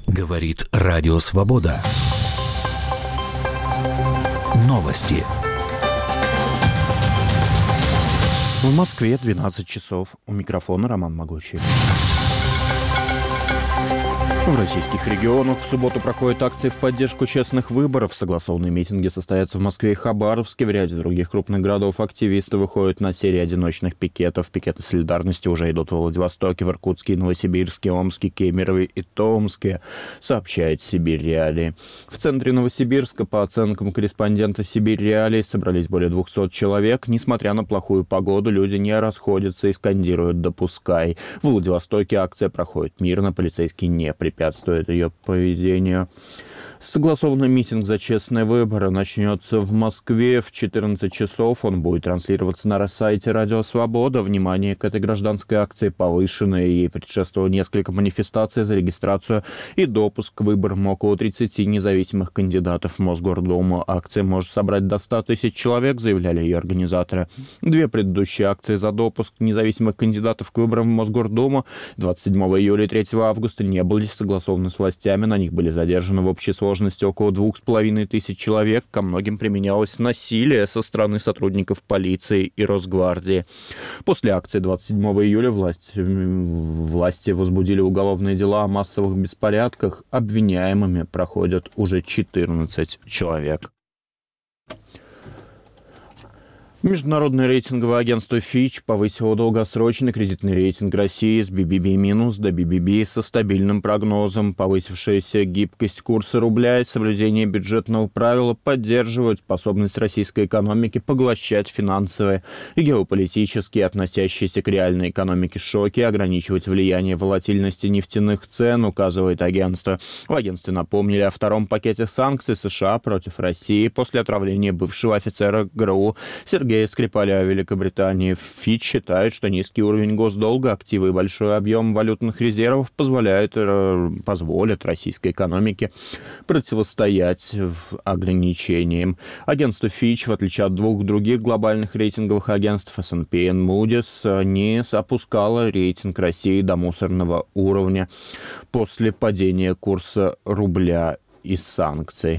Говорит Радио Свобода. Новости. В Москве 12 часов. У микрофона Роман Могучий. В российских регионах в субботу проходят акции в поддержку честных выборов. Согласованные митинги состоятся в Москве и Хабаровске. В ряде других крупных городов активисты выходят на серии одиночных пикетов. Пикеты солидарности уже идут во Владивостоке, в Иркутске, Новосибирске, Омске, Кемерово и Томске, сообщает Сибирь Реалии. В центре Новосибирска, по оценкам корреспондента Сибирь Реалии, собрались более 200 человек. Несмотря на плохую погоду, люди не расходятся и скандируют «Допускай». В Владивостоке акция проходит мирно, полицейские не препятствуют ее поведению. Согласованный митинг за честные выборы начнется в Москве в 14 часов. Он будет транслироваться на сайте Радио Свобода. Внимание к этой гражданской акции повышенное. Ей предшествовало несколько манифестаций за регистрацию и допуск к выборам около 30 независимых кандидатов в Мосгордуму. Акция может собрать до 100 тысяч человек, заявляли ее организаторы. Две предыдущие акции за допуск независимых кандидатов к выборам в Мосгордуму 27 июля и 3 августа не были согласованы с властями. На них были задержаны в общей сложности около 2500 человек. Ко многим применялось насилие со стороны сотрудников полиции и Росгвардии. После акции 27 июля власти возбудили уголовные дела о массовых беспорядках. Обвиняемыми проходят уже 14 человек. Международное рейтинговое агентство Fitch повысило долгосрочный кредитный рейтинг России с BBB- до BBB со стабильным прогнозом. Повысившаяся гибкость курса рубля и соблюдение бюджетного правила поддерживают способность российской экономики поглощать финансовые и геополитические, относящиеся к реальной экономике шоки, ограничивать влияние волатильности нефтяных цен, указывает агентство. В агентстве напомнили о втором пакете санкций США против России после отравления бывшего офицера ГРУ Сергея Скрипаля в Великобритании. Фитч считает, что низкий уровень госдолга, активы и большой объем валютных резервов позволят российской экономике противостоять ограничениям. Агентство Fitch, в отличие от двух других глобальных рейтинговых агентств S&P и Moody's, не опускало рейтинг России до мусорного уровня после падения курса рубля и санкций.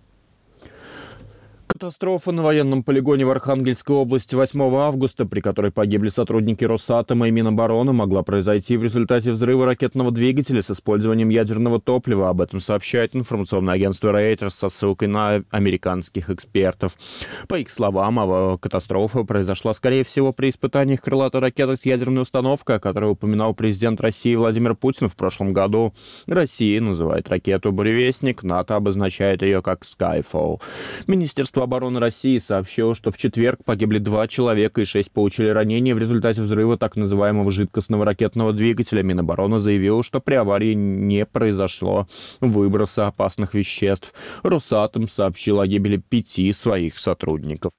Катастрофа на военном полигоне в Архангельской области 8 августа, при которой погибли сотрудники Росатома и Минобороны, могла произойти в результате взрыва ракетного двигателя с использованием ядерного топлива. Об этом сообщает информационное агентство Reuters со ссылкой на американских экспертов. По их словам, катастрофа произошла, скорее всего, при испытаниях крылатой ракеты с ядерной установкой, о которой упоминал президент России Владимир Путин в прошлом году. Россия называет ракету «Буревестник», НАТО обозначает ее как «Skyfall». Министерство обороны России сообщило, что в четверг погибли 2 человека и 6 получили ранения в результате взрыва так называемого жидкостного ракетного двигателя. Минобороны заявило, что при аварии не произошло выброса опасных веществ. Росатом сообщил о гибели 5 своих сотрудников.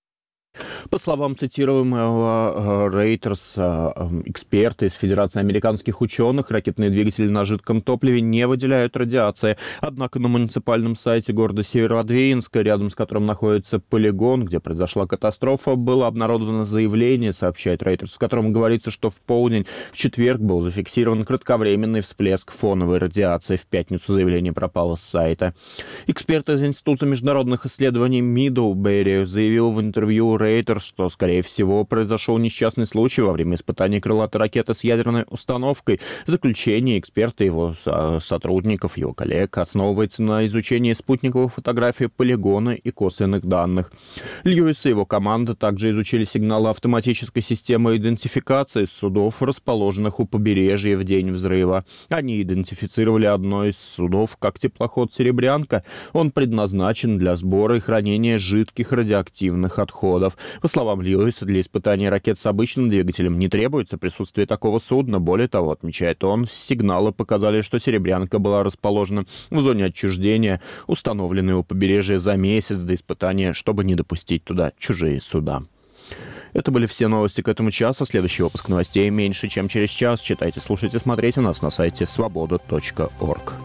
По словам цитируемого Reuters, эксперты из Федерации американских ученых, ракетные двигатели на жидком топливе не выделяют радиации. Однако на муниципальном сайте города Северодвинска, рядом с которым находится полигон, где произошла катастрофа, было обнародовано заявление, сообщает Reuters, в котором говорится, что в полдень в четверг был зафиксирован кратковременный всплеск фоновой радиации. В пятницу заявление пропало с сайта. Эксперт из Института международных исследований Мидлбери заявил в интервью Reuters, что, скорее всего, произошел несчастный случай во время испытаний крылатой ракеты с ядерной установкой. Заключение эксперта и его сотрудников, его коллег, основывается на изучении спутниковых фотографий полигона и косвенных данных. Льюис и его команда также изучили сигналы автоматической системы идентификации судов, расположенных у побережья в день взрыва. Они идентифицировали одно из судов как теплоход «Серебрянка». Он предназначен для сбора и хранения жидких радиоактивных отходов. По словам Льюиса, для испытания ракет с обычным двигателем не требуется присутствие такого судна. Более того, отмечает он, сигналы показали, что «Серебрянка» была расположена в зоне отчуждения, установленной у побережья за месяц до испытания, чтобы не допустить туда чужие суда. Это были все новости к этому часу. Следующий выпуск новостей меньше, чем через час. Читайте, слушайте, смотрите нас на сайте svoboda.org.